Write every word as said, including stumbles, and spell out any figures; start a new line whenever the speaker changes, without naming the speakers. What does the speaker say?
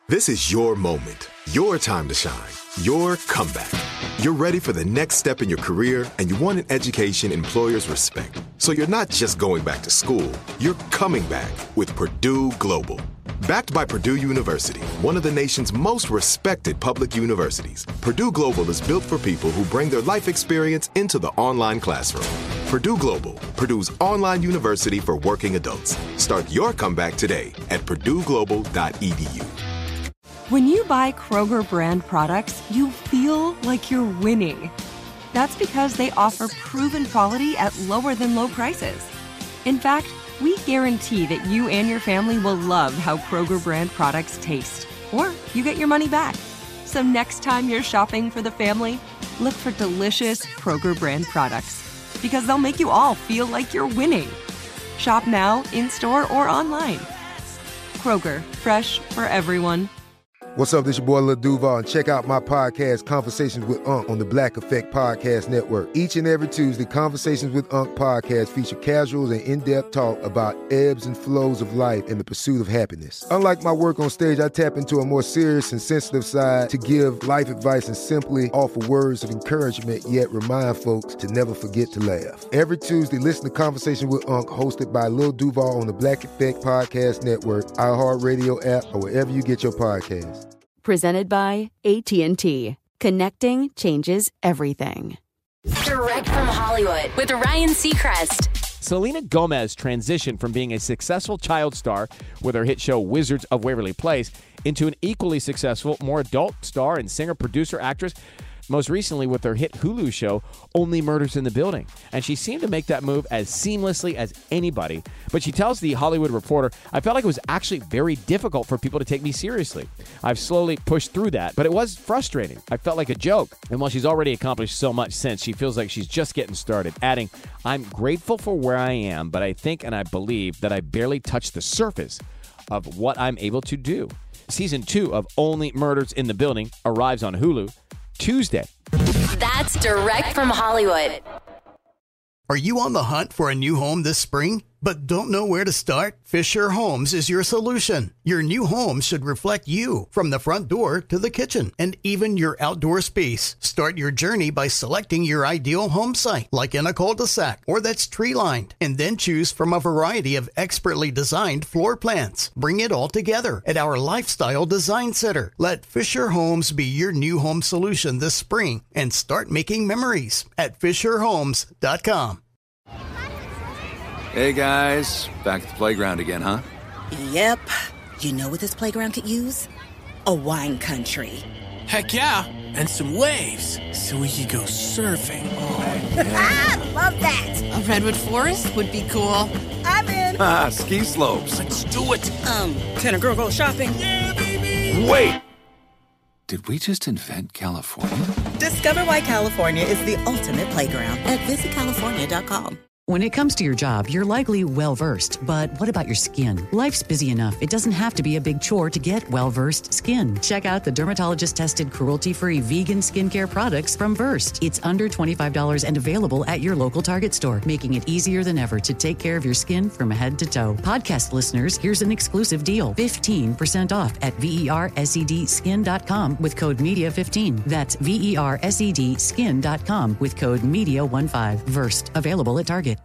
This is your moment, your time to shine, your comeback. You're ready for the next step in your career, and you want an education employers respect. So you're not just going back to school, you're coming back with Purdue Global. Backed by Purdue University, one of the nation's most respected public universities, Purdue Global is built for people who bring their life experience into the online classroom. Purdue Global, Purdue's online university for working adults. Start your comeback today at purdue global dot e d u.
When you buy Kroger brand products, you feel like you're winning. That's because they offer proven quality at lower than low prices. In fact, we guarantee that you and your family will love how Kroger brand products taste, or you get your money back. So next time you're shopping for the family, look for delicious Kroger brand products, because they'll make you all feel like you're winning. Shop now, in-store, or online. Kroger, fresh for everyone.
What's up, this your boy Lil Duval, and check out my podcast, Conversations with Unc, on the Black Effect Podcast Network. Each and every Tuesday, Conversations with Unc podcast feature casuals and in-depth talk about ebbs and flows of life and the pursuit of happiness. Unlike my work on stage, I tap into a more serious and sensitive side to give life advice and simply offer words of encouragement, yet remind folks to never forget to laugh. Every Tuesday, listen to Conversations with Unc, hosted by Lil Duval on the Black Effect Podcast Network, iHeartRadio app, or wherever you get your podcasts.
Presented by A T and T. Connecting changes everything.
Direct from Hollywood with Ryan Seacrest.
Selena Gomez transitioned from being a successful child star with her hit show Wizards of Waverly Place into an equally successful, more adult star and singer, producer, actress, most recently with her hit Hulu show, Only Murders in the Building. And she seemed to make that move as seamlessly as anybody. But she tells The Hollywood Reporter, I felt like it was actually very difficult for people to take me seriously. I've slowly pushed through that, but it was frustrating. I felt like a joke. And while she's already accomplished so much since, she feels like she's just getting started, adding, I'm grateful for where I am, but I think and I believe that I barely touched the surface of what I'm able to do. Season two of Only Murders in the Building arrives on Hulu Tuesday.
That's direct from Hollywood.
Are you on the hunt for a new home this spring, but don't know where to start? Fisher Homes is your solution. Your new home should reflect you, from the front door to the kitchen, and even your outdoor space. Start your journey by selecting your ideal home site, like in a cul-de-sac or that's tree-lined, and then choose from a variety of expertly designed floor plans. Bring it all together at our Lifestyle Design Center. Let Fisher Homes be your new home solution this spring, and start making memories at fisher homes dot com.
Hey guys, back at the playground again, huh?
Yep. You know what this playground could use? A wine country.
Heck yeah, and some waves so we could go surfing.
Oh, yeah.
Ah, love that.
A redwood forest would be cool.
I'm in.
Ah, ski slopes.
Let's do it.
Um, can a girl go shopping?
Yeah, baby.
Wait! Did we just invent California?
Discover why California is the ultimate playground at visit california dot com.
When it comes to your job, you're likely well-versed, but what about your skin? Life's busy enough. It doesn't have to be a big chore to get well-versed skin. Check out the dermatologist-tested, cruelty-free vegan skincare products from Versed. It's under twenty-five dollars and available at your local Target store, making it easier than ever to take care of your skin from head to toe. Podcast listeners, here's an exclusive deal. fifteen percent off at versed skin dot com with code media fifteen. That's versed skin dot com with code media fifteen. Versed, available at Target.